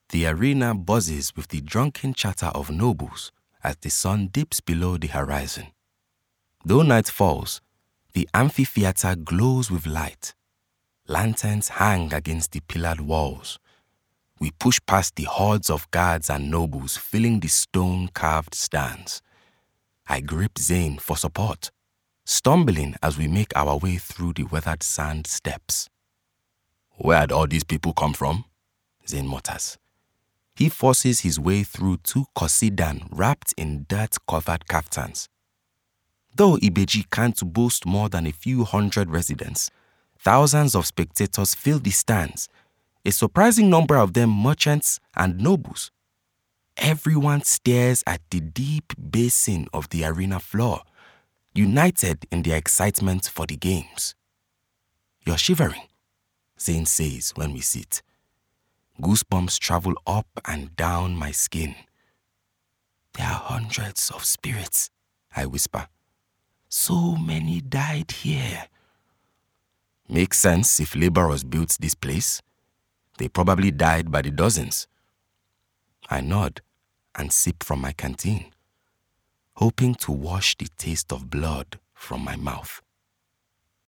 The arena buzzes with the drunken chatter of nobles as the sun dips below the horizon. Though night falls, the amphitheater glows with light. Lanterns hang against the pillared walls. We push past the hordes of guards and nobles filling the stone-carved stands. I grip Zane for support, stumbling as we make our way through the weathered sand steps. "Where'd all these people come from?" Zane mutters. He forces his way through two Kosidan wrapped in dirt-covered kaftans. Though Ibeji can't boast more than a few hundred residents, thousands of spectators fill the stands, a surprising number of them merchants and nobles. Everyone stares at the deep basin of the arena floor, united in their excitement for the games. "You're shivering," Zane says when we sit. Goosebumps travel up and down my skin. "There are hundreds of spirits," I whisper. "So many died here." "Makes sense if laborers built this place. They probably died by the dozens." I nod and sip from my canteen, hoping to wash the taste of blood from my mouth.